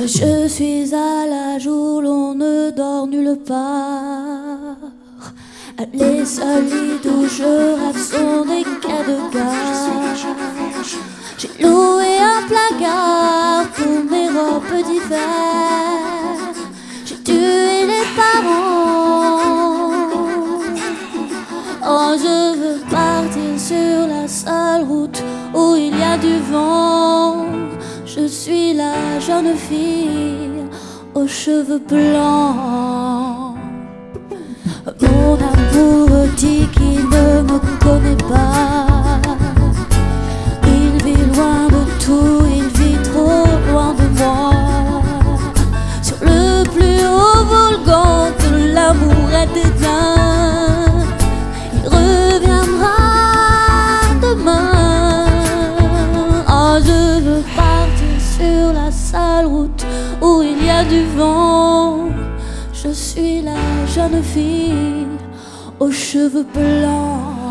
Je suis à l'âge où l'on ne dort nulle part. Les seuls lits d'où je rêve sont des quais de gare. J'ai loué un placard pour mes robes d'hiver. J'ai tué les parents. Oh, je veux partir sur la seule route où il y a du vent. Je suis la jeune fille aux cheveux blancs. Mon amoureux dit qu'il ne me connaît pas. Il vit loin de tout, il vit trop loin de moi. Sur le plus haut volcan de l'amour est éteint, il reviendra demain. Oh, je veux partir sur la seule route où il y a du vent. Je suis la jeune fille aux cheveux blancs.